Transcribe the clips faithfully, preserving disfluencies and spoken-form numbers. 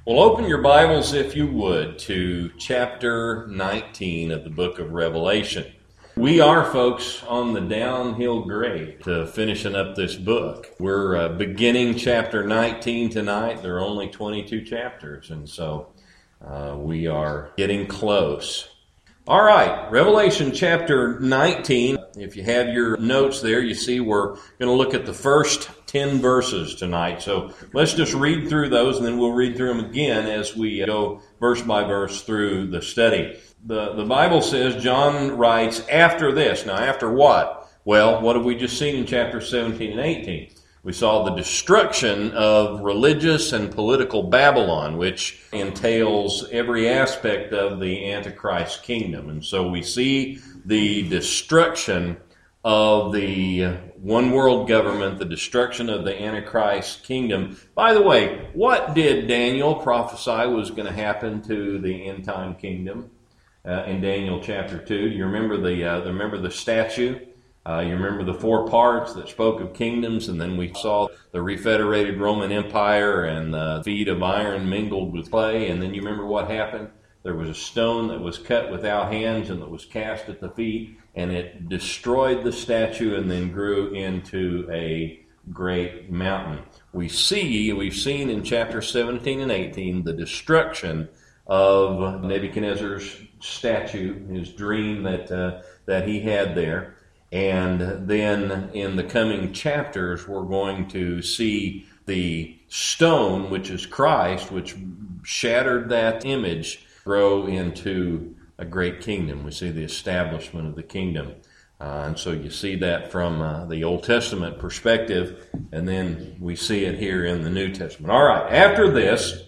Well, open your Bibles, if you would, to chapter nineteen of the book of Revelation. We are, folks, on the downhill grade to finishing up this book. We're uh, beginning chapter nineteen tonight. There are only twenty-two chapters, and so uh, we are getting close. All right, Revelation chapter nineteen. If you have your notes there, you see we're going to look at the first ten verses tonight. So let's just read through those, and then we'll read through them again as we go verse by verse through the study. The, the Bible says, John writes, after this. Now, after what? Well, what have we just seen in chapter seventeen and eighteen? We saw the destruction of religious and political Babylon, which entails every aspect of the Antichrist kingdom. And so we see the destruction of the one world government, the destruction of the Antichrist kingdom. By the way, what did Daniel prophesy was going to happen to the end time kingdom uh, in Daniel chapter two? Do you remember the uh, remember the statue? Uh, you remember the four parts that spoke of kingdoms, and then we saw the refederated Roman Empire and the feet of iron mingled with clay, and then you remember what happened? There was a stone that was cut without hands and that was cast at the feet, and it destroyed the statue and then grew into a great mountain. We see, we've seen in chapter seventeen and eighteen the destruction of Nebuchadnezzar's statue, his dream that uh, that he had there. And then in the coming chapters, we're going to see the stone, which is Christ, which shattered that image, grow into a great kingdom. We see the establishment of the kingdom. Uh, and so you see that from uh, the Old Testament perspective, and then we see it here in the New Testament. All right, after this,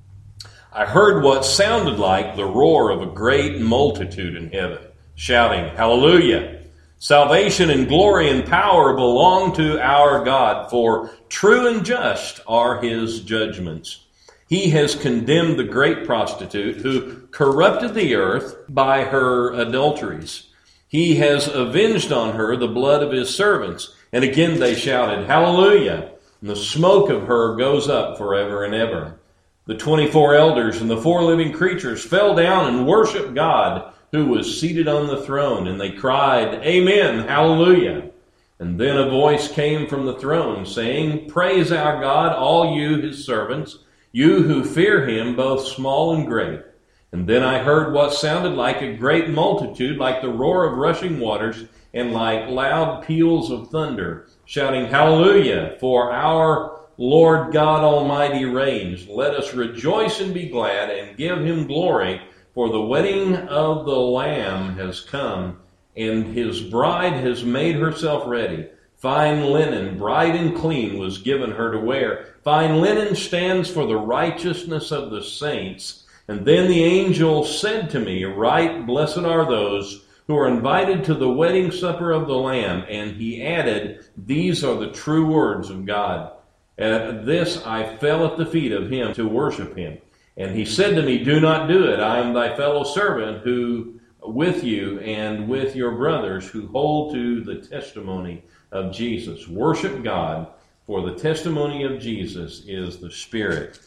I heard what sounded like the roar of a great multitude in heaven, shouting, Hallelujah! Salvation and glory and power belong to our God, for true and just are his judgments. He has condemned the great prostitute who corrupted the earth by her adulteries. He has avenged on her the blood of his servants. And again they shouted, Hallelujah! And the smoke of her goes up forever and ever. The twenty-four elders and the four living creatures fell down and worshiped God, who was seated on the throne, and they cried, Amen, Hallelujah. And then a voice came from the throne, saying, Praise our God, all you his servants, you who fear him, both small and great. And then I heard what sounded like a great multitude, like the roar of rushing waters, and like loud peals of thunder, shouting, Hallelujah, for our Lord God Almighty reigns. Let us rejoice and be glad, and give him glory, for the wedding of the Lamb has come, and his bride has made herself ready. Fine linen, bright and clean, was given her to wear. Fine linen stands for the righteousness of the saints. And then the angel said to me, Right, blessed are those who are invited to the wedding supper of the Lamb. And he added, These are the true words of God. At this I fell at the feet of him to worship him. And he said to me, Do not do it. I am thy fellow servant who with you and with your brothers who hold to the testimony of Jesus. Worship God, for the testimony of Jesus is the spirit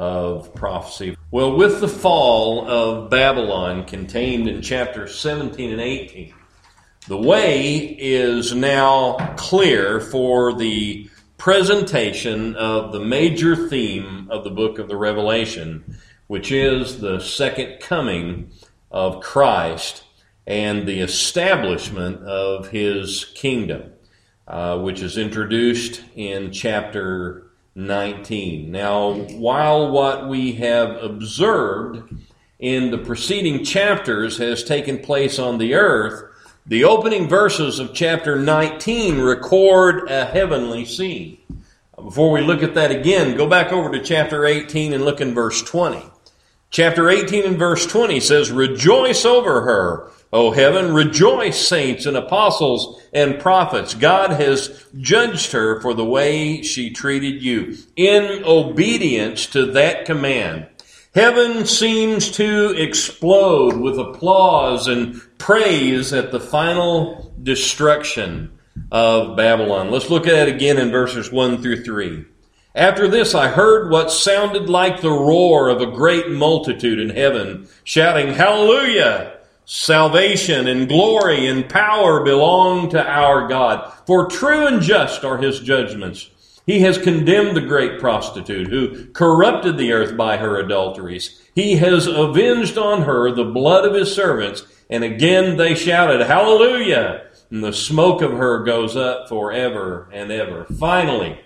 of prophecy. Well, with the fall of Babylon contained in chapter seventeen and eighteen, the way is now clear for the presentation of the major theme of the book of the Revelation, which is the second coming of Christ and the establishment of his kingdom, uh, which is introduced in chapter nineteen. Now, while what we have observed in the preceding chapters has taken place on the earth, the opening verses of chapter nineteen record a heavenly scene. Before we look at that again, go back over to chapter eighteen and look in verse twenty. Chapter eighteen and verse twenty says, Rejoice over her, O heaven, rejoice, saints and apostles and prophets. God has judged her for the way she treated you. In obedience to that command, heaven seems to explode with applause and praise at the final destruction of Babylon. Let's look at it again in verses one through three. After this I heard what sounded like the roar of a great multitude in heaven, shouting, Hallelujah! Salvation and glory and power belong to our God, for true and just are his judgments. He has condemned the great prostitute who corrupted the earth by her adulteries. He has avenged on her the blood of his servants. And again they shouted, Hallelujah! And the smoke of her goes up forever and ever. Finally,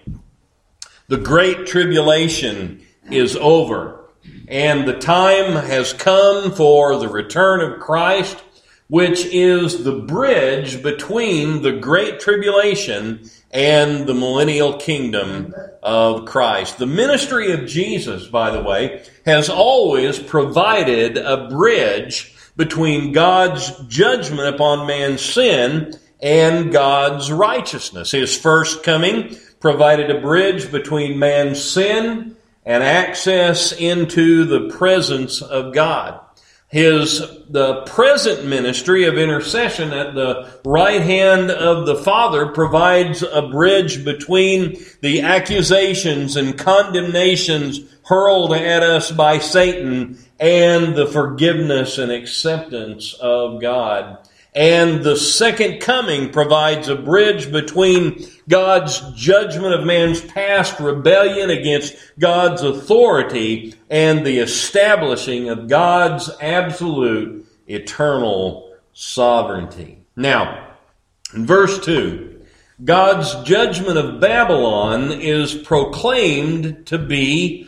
the great tribulation is over, and the time has come for the return of Christ, which is the bridge between the great tribulation and the millennial kingdom of Christ. The ministry of Jesus, by the way, has always provided a bridge between God's judgment upon man's sin and God's righteousness. His first coming provided a bridge between man's sin and access into the presence of God. His, the present ministry of intercession at the right hand of the Father provides a bridge between the accusations and condemnations hurled at us by Satan and the forgiveness and acceptance of God. And the second coming provides a bridge between God's judgment of man's past rebellion against God's authority and the establishing of God's absolute eternal sovereignty. Now, in verse two, God's judgment of Babylon is proclaimed to be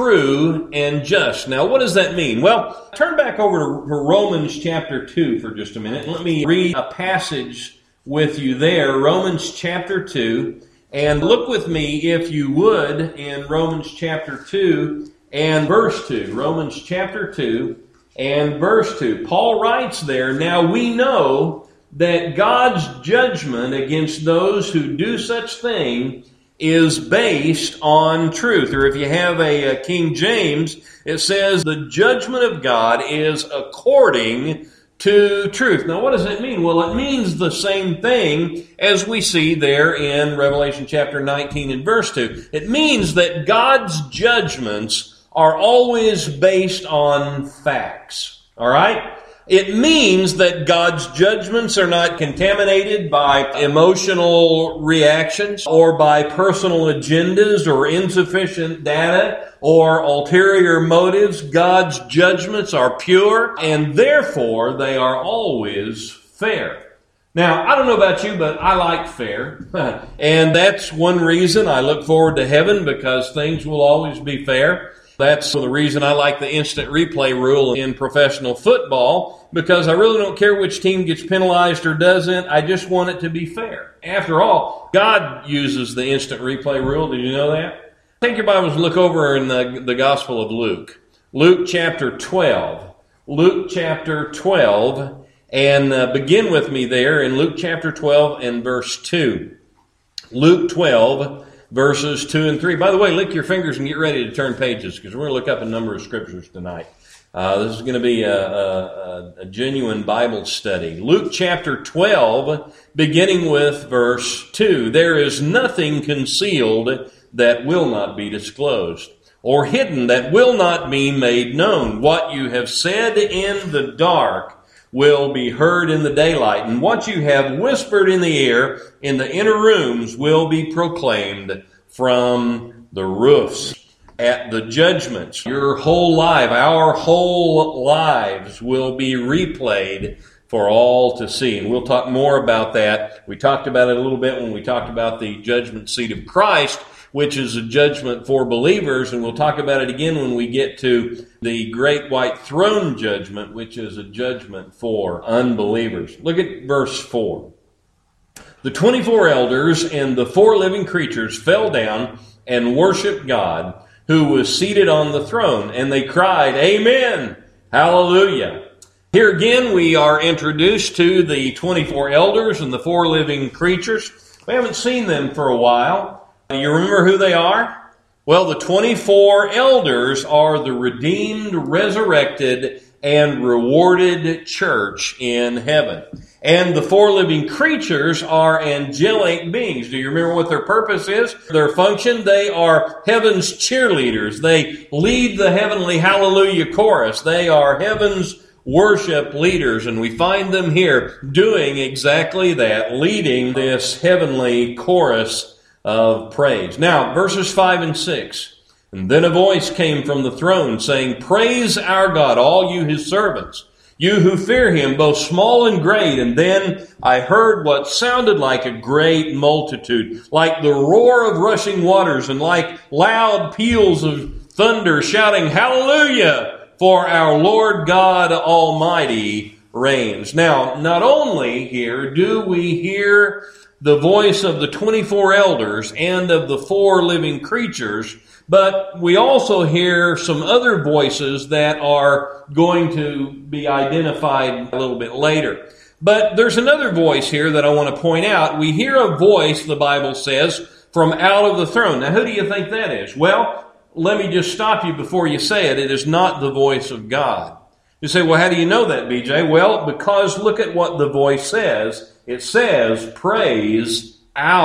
true and just. Now, what does that mean? Well, turn back over to Romans chapter two for just a minute, and let me read a passage with you there, Romans chapter two, and look with me, if you would, in Romans chapter two and verse two. Romans chapter two and verse two. Paul writes there, Now we know that God's judgment against those who do such things is based on truth. Or if you have a, a King James, it says the judgment of God is according to truth. Now what does it mean? Well, it means the same thing as we see there in Revelation chapter nineteen and verse two. It means that God's judgments are always based on facts. All right? It means that God's judgments are not contaminated by emotional reactions or by personal agendas or insufficient data or ulterior motives. God's judgments are pure, and therefore they are always fair. Now, I don't know about you, but I like fair. And that's one reason I look forward to heaven, because things will always be fair. That's the reason I like the instant replay rule in professional football, because I really don't care which team gets penalized or doesn't. I just want it to be fair. After all, God uses the instant replay rule. Did you know that? Take your Bibles and look over in the, the Gospel of Luke. Luke chapter twelve. Luke chapter twelve. And uh, begin with me there in Luke chapter twelve and verse two. Luke twelve. Verses two and three. By the way, lick your fingers and get ready to turn pages, because we're going to look up a number of scriptures tonight. Uh, this is going to be a, a, a genuine Bible study. Luke chapter twelve, beginning with verse two. There is nothing concealed that will not be disclosed, or hidden that will not be made known. What you have said in the dark will be heard in the daylight, and what you have whispered in the ear in the inner rooms will be proclaimed from the roofs. At the judgments, your whole life, our whole lives will be replayed for all to see. And we'll talk more about that. We talked about it a little bit when we talked about the judgment seat of Christ, which is a judgment for believers, and we'll talk about it again when we get to the great white throne judgment, which is a judgment for unbelievers. Look at verse four. The twenty-four elders and the four living creatures fell down and worshiped God, who was seated on the throne, and they cried, Amen, Hallelujah. Here again we are introduced to the twenty-four elders and the four living creatures. We haven't seen them for a while. You remember who they are? Well, the twenty-four elders are the redeemed, resurrected, and rewarded church in heaven. And the four living creatures are angelic beings. Do you remember what their purpose is? Their function? They are heaven's cheerleaders. They lead the heavenly hallelujah chorus. They are heaven's worship leaders, and we find them here doing exactly that, leading this heavenly chorus of praise. Now, verses five and six. And then a voice came from the throne saying, "Praise our God, all you his servants, you who fear him, both small and great." And then I heard what sounded like a great multitude, like the roar of rushing waters and like loud peals of thunder, shouting, "Hallelujah! For our Lord God Almighty reigns." Now, not only here do we hear the voice of the twenty-four elders and of the four living creatures, but we also hear some other voices that are going to be identified a little bit later. But there's another voice here that I want to point out. We hear a voice, the Bible says, from out of the throne. Now, who do you think that is? Well, let me just stop you before you say it. It is not the voice of God. You say, well, how do you know that, B J? Well, because look at what the voice says. It says, "Praise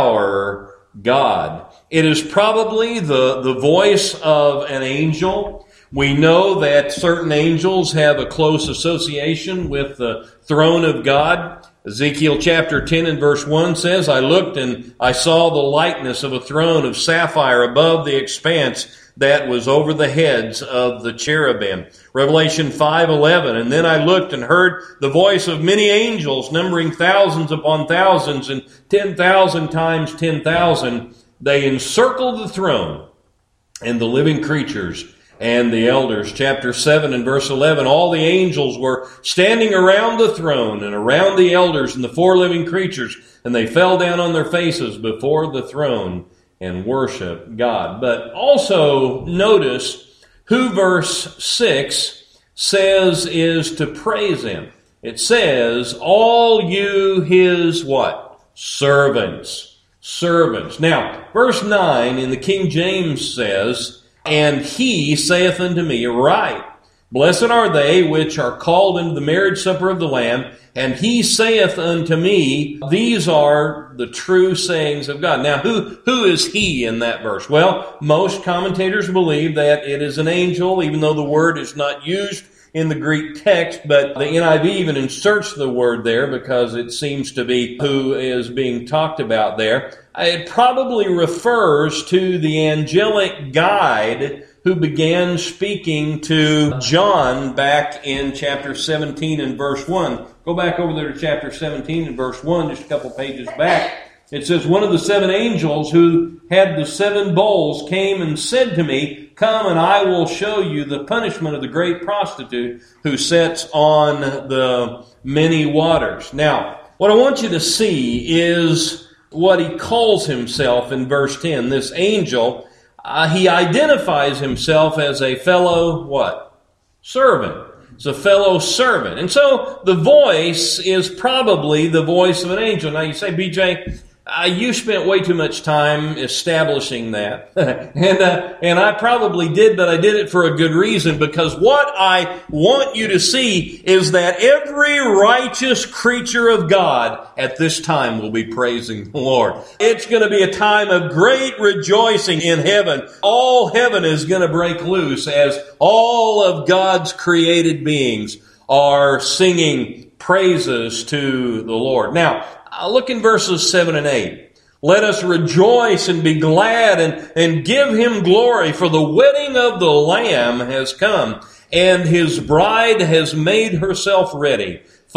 our God." It is probably the, the voice of an angel. We know that certain angels have a close association with the throne of God. Ezekiel chapter ten and verse one says, "I looked and I saw the likeness of a throne of sapphire above the expanse that was over the heads of the cherubim." Revelation five eleven, "And then I looked and heard the voice of many angels, numbering thousands upon thousands and ten thousand times ten thousand. They encircled the throne and the living creatures and the elders." Chapter seven and verse eleven, "All the angels were standing around the throne and around the elders and the four living creatures, and they fell down on their faces before the throne and worship God." But also notice who verse six says is to praise him. It says, "All you his" what? Servants. Servants. Now, verse nine in the King James says, "And he saith unto me, Right, blessed are they which are called into the marriage supper of the Lamb. And he saith unto me," these are the true sayings of God. Now, who, who is he in that verse? Well, most commentators believe that it is an angel, even though the word is not used in the Greek text, but the N I V even inserts the word there because it seems to be who is being talked about there. It probably refers to the angelic guide who began speaking to John back in chapter seventeen and verse one. Go back over there to chapter seventeen and verse one, just a couple pages back. It says, "One of the seven angels who had the seven bowls came and said to me, Come and I will show you the punishment of the great prostitute who sits on the many waters." Now, what I want you to see is what he calls himself in verse ten. This angel, uh, he identifies himself as a fellow, what? Servant. It's a fellow servant. And so the voice is probably the voice of an angel. Now you say, B J, Uh, you spent way too much time establishing that. and uh, and I probably did, but I did it for a good reason, because what I want you to see is that every righteous creature of God at this time will be praising the Lord. It's going to be a time of great rejoicing in heaven. All heaven is going to break loose as all of God's created beings are singing praises to the Lord. Now, look in verses seven and eight. "Let us rejoice and be glad and, and give him glory, for the wedding of the Lamb has come, and his bride has made herself ready.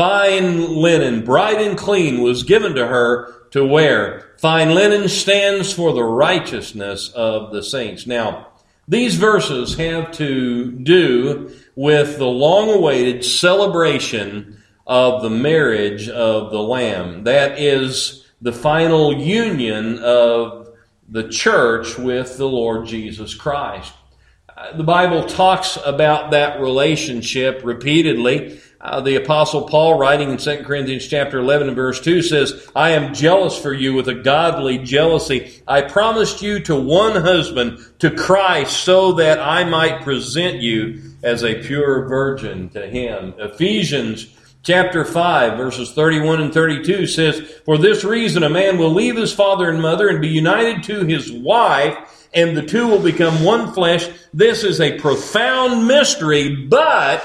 Fine linen, bright and clean, was given to her to wear. Fine linen stands for the righteousness of the saints." Now, these verses have to do with the long-awaited celebration of the marriage of the Lamb. That is the final union of the church with the Lord Jesus Christ. Uh, the Bible talks about that relationship repeatedly. Uh, the Apostle Paul, writing in Second Corinthians chapter eleven and verse two, says, "I am jealous for you with a godly jealousy. I promised you to one husband, to Christ, so that I might present you as a pure virgin to him. Ephesians chapter five, verses thirty-one and thirty-two says, "For this reason a man will leave his father and mother and be united to his wife, and the two will become one flesh." This is a profound mystery, but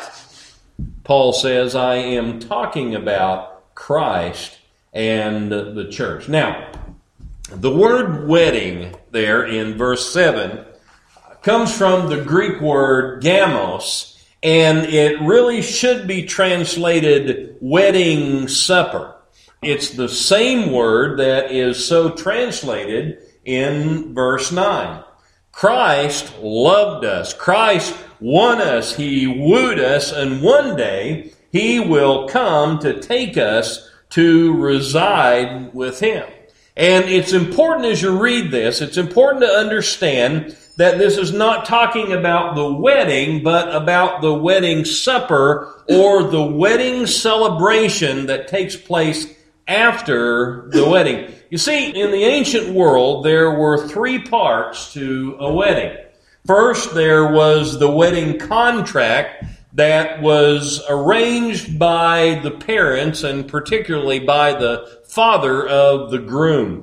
Paul says, I am talking about Christ and the church. Now, the word wedding there in verse seven comes from the Greek word gamos, and it really should be translated wedding supper. It's the same word that is so translated in verse nine. Christ loved us. Christ won us. He wooed us, and one day He will come to take us to reside with Him. And it's important as you read this, it's important to understand that this is not talking about the wedding, but about the wedding supper or the wedding celebration that takes place after the wedding. You see, in the ancient world, there were three parts to a wedding. First, there was the wedding contract that was arranged by the parents and particularly by the father of the groom.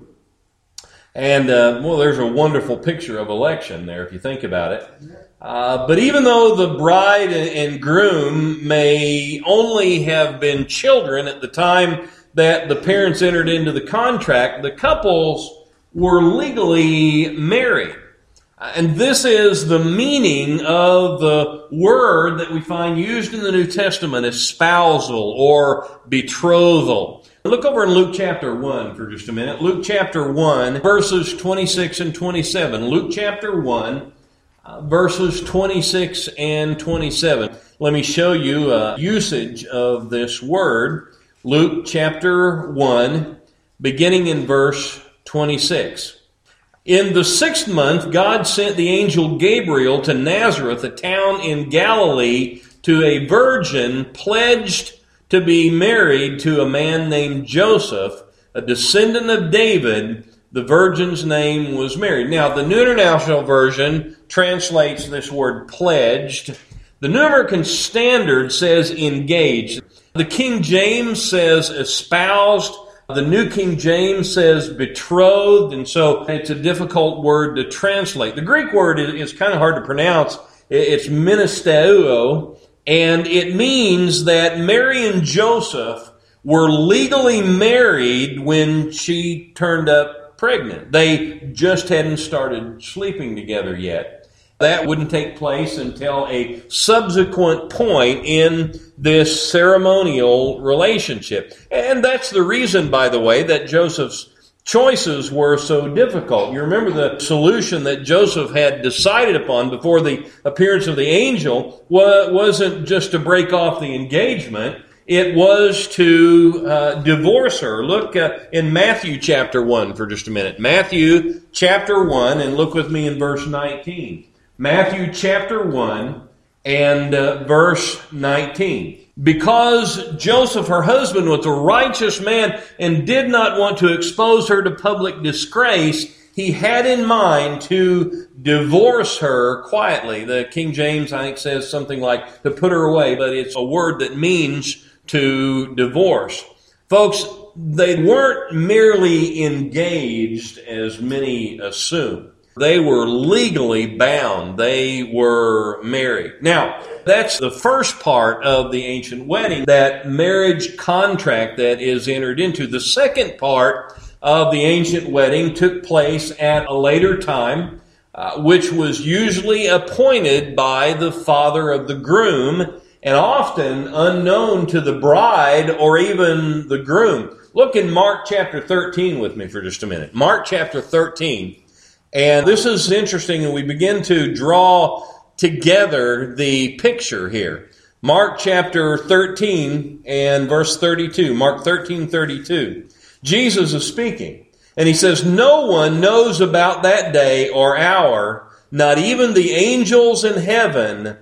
And, uh, well, there's a wonderful picture of election there if you think about it. Uh, but even though the bride and groom may only have been children at the time that the parents entered into the contract, the couples were legally married. And this is the meaning of the word that we find used in the New Testament as spousal or betrothal. Look over in Luke chapter one for just a minute. Luke chapter one, verses twenty-six and twenty-seven. Luke chapter one, uh, verses twenty-six and twenty-seven. Let me show you a usage of this word. Luke chapter one, beginning in verse twenty-six. "In the sixth month, God sent the angel Gabriel to Nazareth, a town in Galilee, to a virgin pledged to be married to a man named Joseph, a descendant of David. The virgin's name was Mary." Now, the New International Version translates this word pledged. The New American Standard says engaged. The King James says espoused. The New King James says betrothed, and so it's a difficult word to translate. The Greek word is kind of hard to pronounce. It's ministeuo, and it means that Mary and Joseph were legally married when she turned up pregnant. They just hadn't started sleeping together yet. That wouldn't take place until a subsequent point in this ceremonial relationship. And that's the reason, by the way, that Joseph's choices were so difficult. You remember the solution that Joseph had decided upon before the appearance of the angel wasn't just to break off the engagement. It was to uh, divorce her. Look uh, in Matthew chapter one for just a minute. Matthew chapter one, and look with me in verse nineteen. Matthew chapter one and uh, verse nineteen. "Because Joseph, her husband, was a righteous man and did not want to expose her to public disgrace, he had in mind to divorce her quietly." The King James, I think, says something like to put her away, but it's a word that means to divorce. Folks, they weren't merely engaged, as many assume. They were legally bound. They were married. Now, that's the first part of the ancient wedding, that marriage contract that is entered into. The second part of the ancient wedding took place at a later time, uh, which was usually appointed by the father of the groom and often unknown to the bride or even the groom. Look in Mark chapter thirteen with me for just a minute. Mark chapter thirteen. And this is interesting, and we begin to draw together the picture here. Mark chapter thirteen and verse thirty-two. Mark thirteen, thirty-two. Jesus is speaking, and he says, "No one knows about that day or hour, not even the angels in heaven,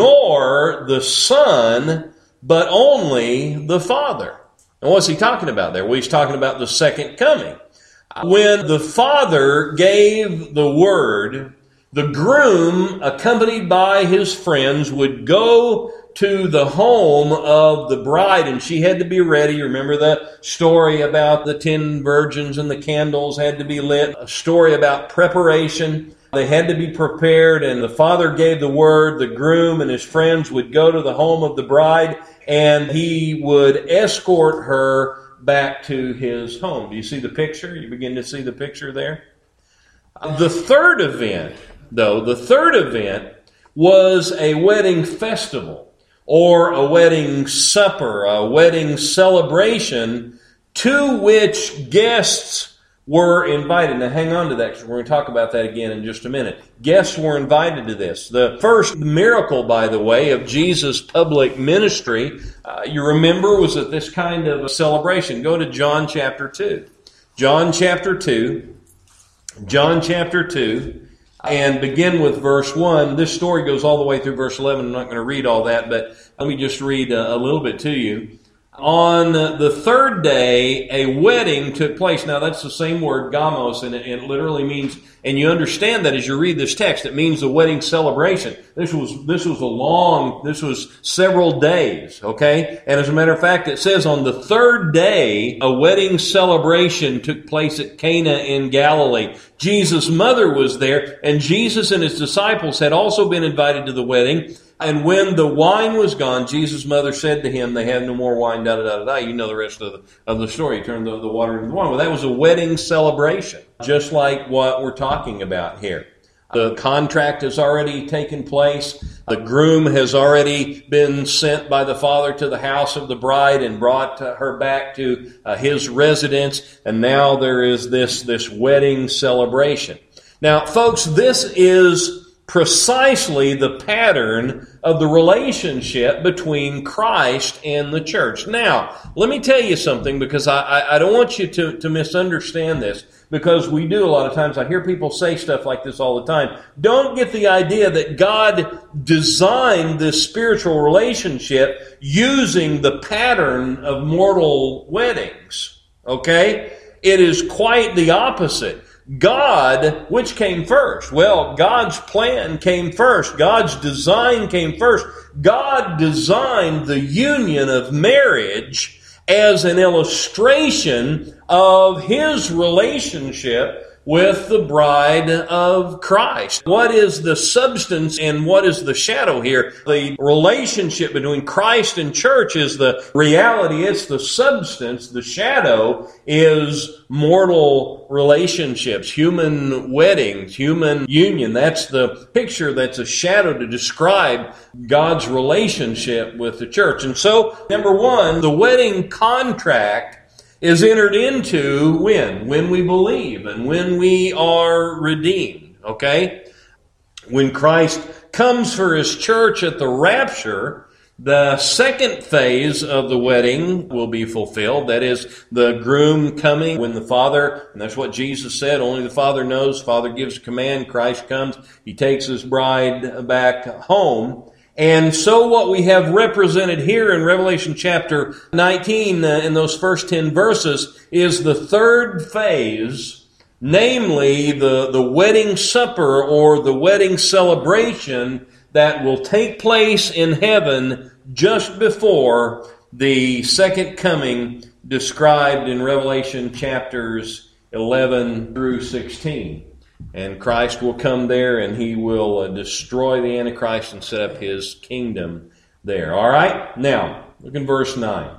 nor the Son, but only the Father." And what's he talking about there? Well, he's talking about the second coming. When the Father gave the word the groom, accompanied by his friends, would go to the home of the bride, and she had to be ready. Remember the story about the ten virgins and the candles had to be lit, a story about preparation. They had to be prepared, and the father gave the word. The groom and his friends would go to the home of the bride, and he would escort her back to his home. Do you see the picture? You begin to see the picture there? The third event, though, the third event was a wedding festival, or a wedding supper, a wedding celebration to which guests were invited. Now hang on to that because we're going to talk about that again in just a minute. Guests were invited to this. The first miracle, by the way, of Jesus' public ministry, uh, you remember, was at this kind of a celebration. Go to John chapter two. John chapter two. John chapter two. And begin with verse one. This story goes all the way through verse eleven. I'm not going to read all that, but let me just read a, a little bit to you. On the third day, a wedding took place. Now, that's the same word, gamos, and it, it literally means, and you understand that as you read this text, it means a wedding celebration. This was, this was a long, this was several days, okay? And as a matter of fact, it says on the third day, a wedding celebration took place at Cana in Galilee. Jesus' mother was there, and Jesus and his disciples had also been invited to the wedding. And when the wine was gone, Jesus' mother said to him, they have no more wine, da da da da. You know the rest of the, of the story. He turned the, the water into wine. Well, that was a wedding celebration, just like what we're talking about here. The contract has already taken place. The groom has already been sent by the father to the house of the bride and brought uh, her back to uh, his residence. And now there is this, this wedding celebration. Now, folks, this is precisely the pattern of the relationship between Christ and the church. Now, let me tell you something, because I, I, I don't want you to, to misunderstand this, because we do a lot of times. I hear people say stuff like this all the time. Don't get the idea that God designed this spiritual relationship using the pattern of mortal weddings. Okay? It is quite the opposite. God, which came first? Well, God's plan came first. God's design came first. God designed the union of marriage as an illustration of His relationship with the bride of Christ. What is the substance and what is the shadow here? The relationship between Christ and church is the reality. It's the substance. The shadow is mortal relationships, human weddings, human union. That's the picture. That's a shadow to describe God's relationship with the church. And so, number one, the wedding contract is entered into when? When we believe and when we are redeemed, okay? When Christ comes for His church at the rapture, the second phase of the wedding will be fulfilled. That is, the groom coming when the Father, and that's what Jesus said, only the Father knows. Father gives a command, Christ comes, He takes His bride back home. And so what we have represented here in Revelation chapter nineteen, uh, in those first ten verses, is the third phase, namely the, the wedding supper or the wedding celebration that will take place in heaven just before the second coming described in Revelation chapters eleven through sixteen. And Christ will come there and He will uh, destroy the Antichrist and set up His kingdom there. All right? Now, look in verse nine.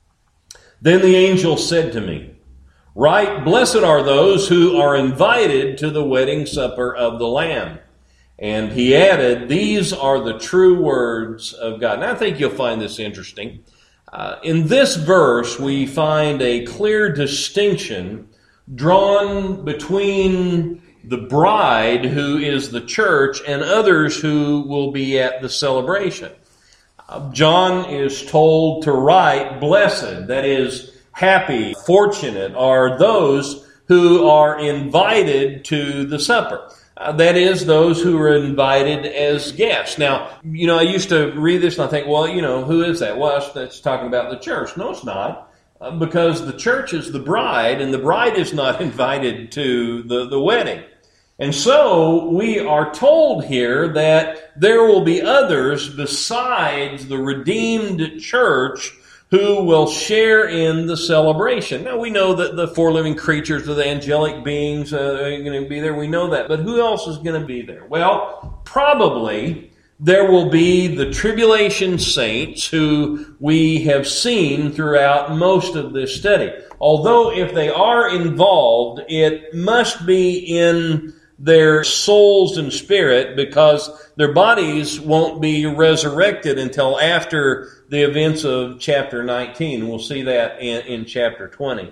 Then the angel said to me, "Write, blessed are those who are invited to the wedding supper of the Lamb." And he added, "These are the true words of God." Now, I think you'll find this interesting. Uh, in this verse, we find a clear distinction drawn between the bride, who is the church, and others who will be at the celebration. Uh, John is told to write, blessed, that is, happy, fortunate, are those who are invited to the supper. Uh, that is, those who are invited as guests. Now, you know, I used to read this and I think, well, you know, who is that? Well, that's, that's talking about the church. No, it's not. Uh, because the church is the bride, and the bride is not invited to the, the wedding. And so we are told here that there will be others besides the redeemed church who will share in the celebration. Now we know that the four living creatures, the angelic beings uh, are going to be there. We know that. But who else is going to be there? Well, probably there will be the tribulation saints who we have seen throughout most of this study. Although if they are involved, it must be in their souls and spirit, because their bodies won't be resurrected until after the events of chapter nineteen. We'll see that in, in chapter twenty.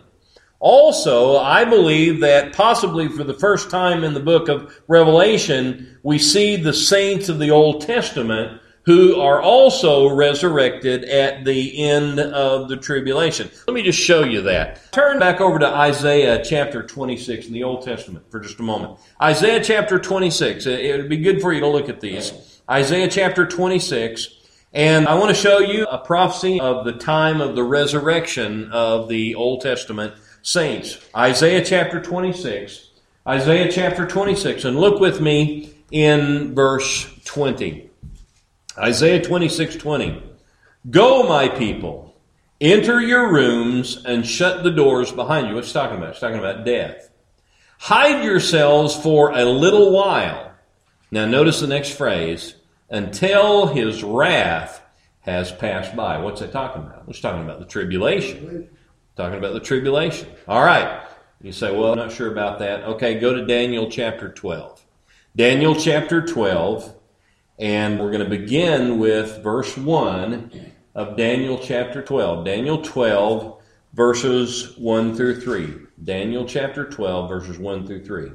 Also, I believe that possibly for the first time in the book of Revelation, we see the saints of the Old Testament who are also resurrected at the end of the tribulation. Let me just show you that. Turn back over to Isaiah chapter twenty-six in the Old Testament for just a moment. Isaiah chapter twenty-six. It would be good for you to look at these. Isaiah chapter twenty-six. And I want to show you a prophecy of the time of the resurrection of the Old Testament saints. Isaiah chapter twenty-six. Isaiah chapter twenty-six. And look with me in verse twenty. Isaiah twenty-six twenty. Go, my people, enter your rooms and shut the doors behind you. What's he talking about? It's talking about death. Hide yourselves for a little while. Now notice the next phrase. Until his wrath has passed by. What's that talking about? It's talking about the tribulation. Talking about the tribulation. All right. You say, well, I'm not sure about that. Okay, go to Daniel chapter twelve. Daniel chapter twelve. And we're going to begin with verse one of Daniel chapter twelve. Daniel twelve, verses one through three. Daniel chapter twelve, verses one through three.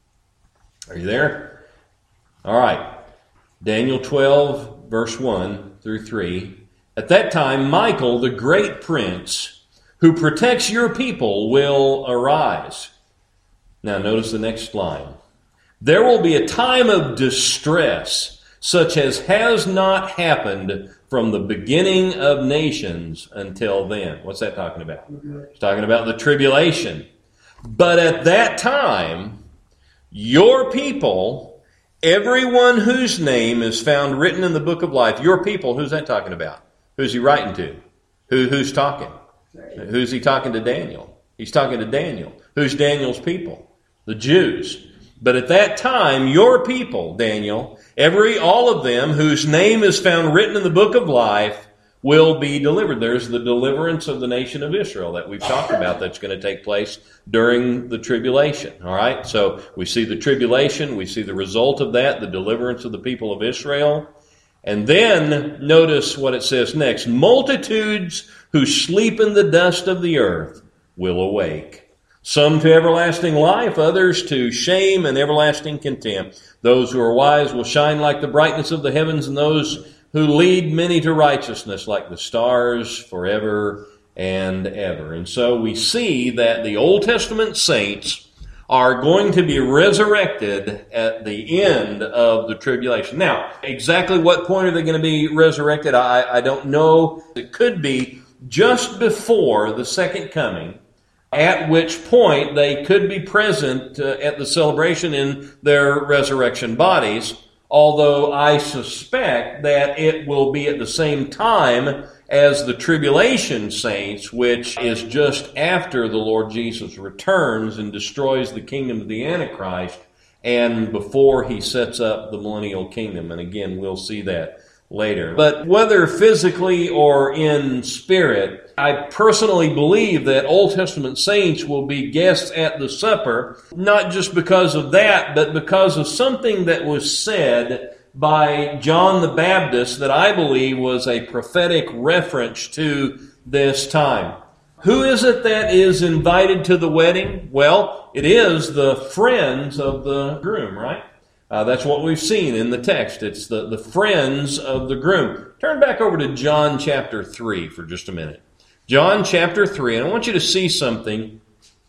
Are you there? All right. Daniel twelve, verse one through three. At that time, Michael, the great prince, who protects your people, will arise. Now, notice the next line. There will be a time of distress, such as has not happened from the beginning of nations until then. What's that talking about? It's talking about the tribulation. But at that time, your people, everyone whose name is found written in the book of life, your people, who's that talking about? Who's he writing to? Who, who's talking? Who's he talking to? Daniel. He's talking to Daniel. Who's Daniel's people? The Jews. But at that time, your people, Daniel, every, all of them whose name is found written in the book of life will be delivered. There's the deliverance of the nation of Israel that we've talked about that's going to take place during the tribulation. All right. So we see the tribulation. We see the result of that, the deliverance of the people of Israel. And then notice what it says next. Multitudes who sleep in the dust of the earth will awake. Some to everlasting life, others to shame and everlasting contempt. Those who are wise will shine like the brightness of the heavens, and those who lead many to righteousness like the stars forever and ever. And so we see that the Old Testament saints are going to be resurrected at the end of the tribulation. Now, exactly what point are they going to be resurrected? I, I don't know. It could be just before the second coming, at which point they could be present uh, at the celebration in their resurrection bodies, although I suspect that it will be at the same time as the tribulation saints, which is just after the Lord Jesus returns and destroys the kingdom of the Antichrist, and before he sets up the millennial kingdom. And again, we'll see that later. But whether physically or in spirit, I personally believe that Old Testament saints will be guests at the supper, not just because of that, but because of something that was said by John the Baptist that I believe was a prophetic reference to this time. Who is it that is invited to the wedding? Well, it is the friends of the groom, right? Uh, that's what we've seen in the text. It's the, the friends of the groom. Turn back over to John chapter three for just a minute. John chapter three, and I want you to see something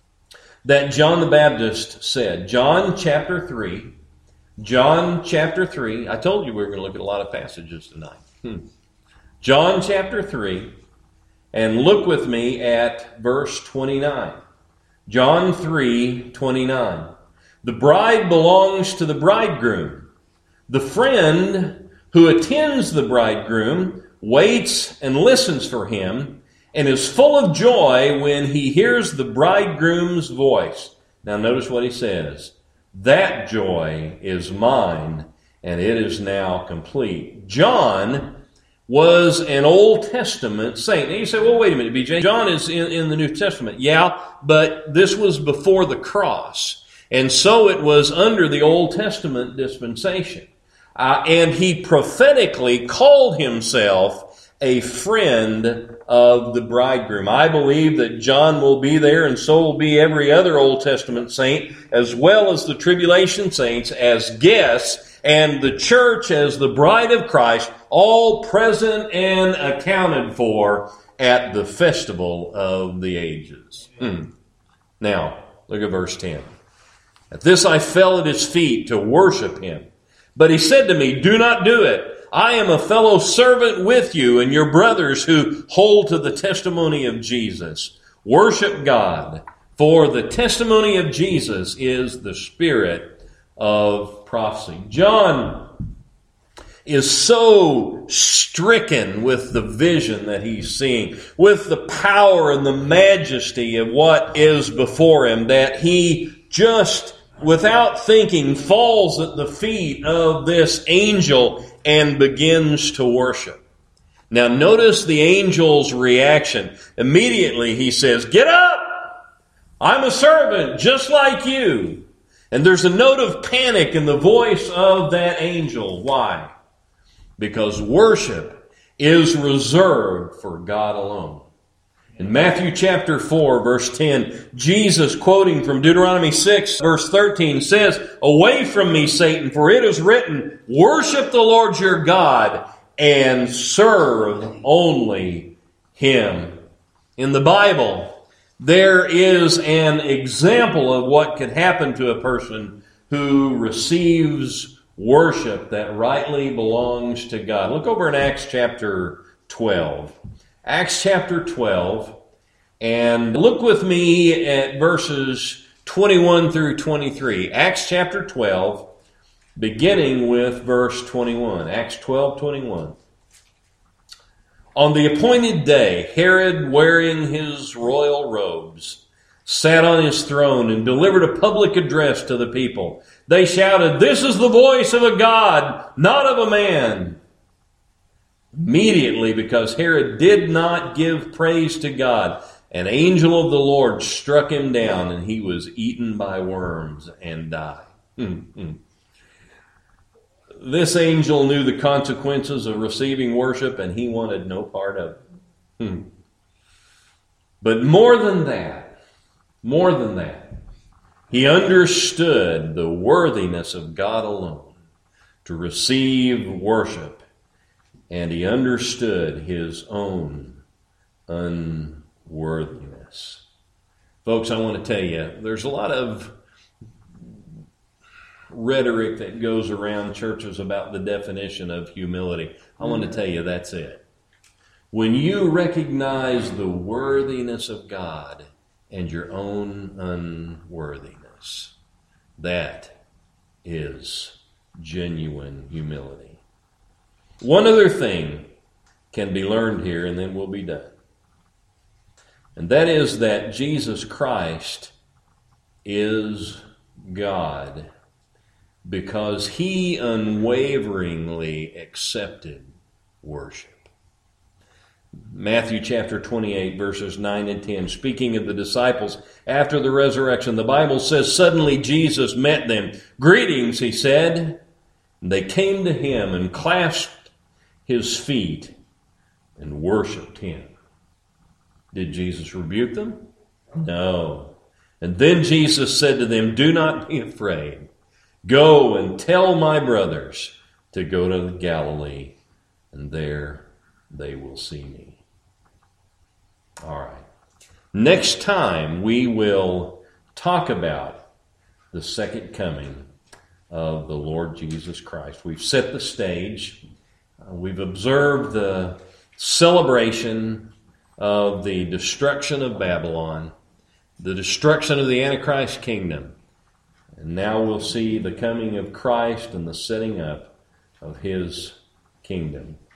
that John the Baptist said. John chapter three. John chapter three. I told you we were going to look at a lot of passages tonight. Hmm. John chapter three, and look with me at verse twenty-nine. John three twenty-nine. The bride belongs to the bridegroom. The friend who attends the bridegroom waits and listens for him and is full of joy when he hears the bridegroom's voice. Now notice what he says. That joy is mine, and it is now complete. John was an Old Testament saint. Now you say, well, wait a minute, B J. John is in, in the New Testament. Yeah, but this was before the cross. And so it was under the Old Testament dispensation. Uh, and he prophetically called himself a friend of the bridegroom. I believe that John will be there, and so will be every other Old Testament saint, as well as the tribulation saints, as guests, and the church as the bride of Christ, all present and accounted for at the festival of the ages. Hmm. Now, look at verse ten. At this I fell at his feet to worship him. But he said to me, do not do it. I am a fellow servant with you and your brothers who hold to the testimony of Jesus. Worship God, for the testimony of Jesus is the spirit of prophecy. John is so stricken with the vision that he's seeing, with the power and the majesty of what is before him, that he just, without thinking, falls at the feet of this angel and begins to worship. Now notice the angel's reaction. Immediately he says, get up! I'm a servant just like you. And there's a note of panic in the voice of that angel. Why? Because worship is reserved for God alone. In Matthew chapter four, verse ten, Jesus, quoting from Deuteronomy six, verse thirteen, says, away from me, Satan, for it is written, worship the Lord your God and serve only him. In the Bible, there is an example of what could happen to a person who receives worship that rightly belongs to God. Look over in Acts chapter twelve. Acts chapter twelve, and look with me at verses twenty-one through twenty-three. Acts chapter twelve, beginning with verse twenty-one. Acts twelve, twenty-one. On the appointed day, Herod, wearing his royal robes, sat on his throne and delivered a public address to the people. They shouted, this is the voice of a God, not of a man. Immediately, because Herod did not give praise to God, an angel of the Lord struck him down, and he was eaten by worms and died. Mm-hmm. This angel knew the consequences of receiving worship, and he wanted no part of it. Hmm. But more than that, more than that, he understood the worthiness of God alone to receive worship, and he understood his own unworthiness. Folks, I want to tell you, there's a lot of rhetoric that goes around churches about the definition of humility. I want to tell you that's it. When you recognize the worthiness of God and your own unworthiness, that is genuine humility. One other thing can be learned here, and then we'll be done. And that is that Jesus Christ is God because he unwaveringly accepted worship. Matthew chapter twenty-eight, verses nine and ten, speaking of the disciples after the resurrection, the Bible says, suddenly Jesus met them. Greetings, he said. And they came to him and clasped his feet and worshiped him. Did Jesus rebuke them? No. And then Jesus said to them, do not be afraid. Go and tell my brothers to go to Galilee, and there they will see me. All right. Next time we will talk about the second coming of the Lord Jesus Christ. We've set the stage. Uh, we've observed the celebration of the destruction of Babylon, the destruction of the Antichrist kingdom. And now we'll see the coming of Christ and the setting up of his kingdom.